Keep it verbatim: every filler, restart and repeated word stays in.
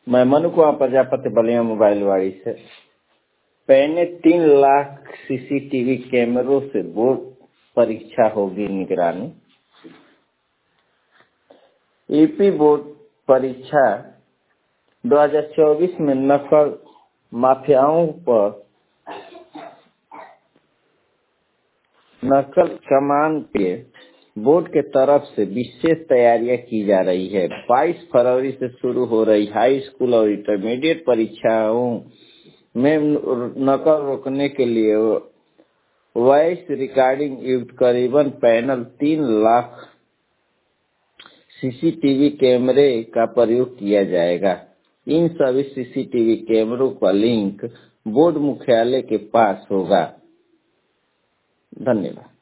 मैं मनु कुमार प्रजापति बलिया मोबाइल वाड़ी से। पहले तीन लाख सीसीटीवी कैमरों से बोर्ड परीक्षा होगी निगरानी। यूपी बोर्ड परीक्षा दो हज़ार चौबीस में नकल माफियाओं पर नकल कमान के बोर्ड के तरफ से विशेष तैयारियां की जा रही है। बाईस फरवरी से शुरू हो रही हाई स्कूल और इंटरमीडिएट परीक्षाओं में नकल रोकने के लिए वॉइस रिकॉर्डिंग युक्त करीबन पैनल तीन लाख सीसीटीवी कैमरे का प्रयोग किया जाएगा। इन सभी सीसीटीवी कैमरों का लिंक बोर्ड मुख्यालय के पास होगा। धन्यवाद।